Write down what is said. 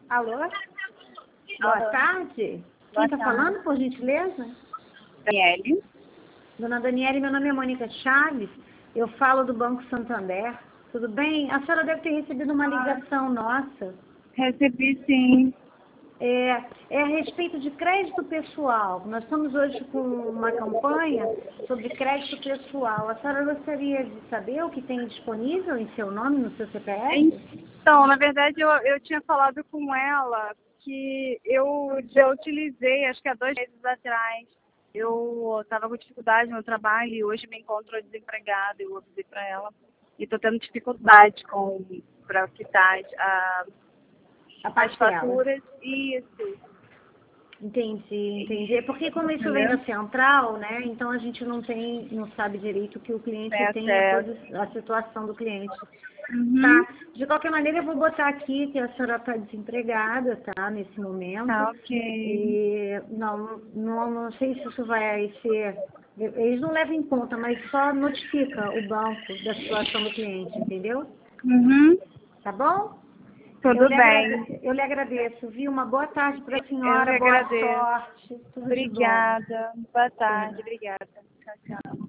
Alô? Boa Alô. tarde. Quem Boa está tarde. falando, por gentileza? Daniele. Dona Daniele, meu nome é Mônica Chaves. Eu falo do Banco Santander. Tudo bem? A senhora deve ter recebido uma ligação nossa. Recebi sim. É a respeito de crédito pessoal. Nós estamos hoje com uma campanha sobre crédito pessoal. A senhora gostaria de saber o que tem disponível em seu nome, no seu CPF? Então, na verdade, eu tinha falado com ela que eu já utilizei, acho que há 2 meses atrás. Eu estava com dificuldade no trabalho e hoje me encontro desempregada. Eu avisei para ela. E estou tendo dificuldade para quitar A as parcela. faturas. Isso. Entendi. É porque como isso vem Entendeu? da central, né? Então a gente não sabe direito que o cliente É tem acesso. a situação do cliente. Uhum. Tá? De qualquer maneira, eu vou botar aqui que a senhora está desempregada, tá? Nesse momento. Tá, ok. E não sei se isso vai ser. Eles não levam em conta, mas só notifica o banco da situação do cliente, entendeu? Uhum. Tá bom? Tudo bem. Eu lhe agradeço, viu? Uma boa tarde para a Eu senhora, que boa agradeço. sorte, tudo de bom. Obrigada. Boa Por tarde. nada. Obrigada. Tchau, tchau.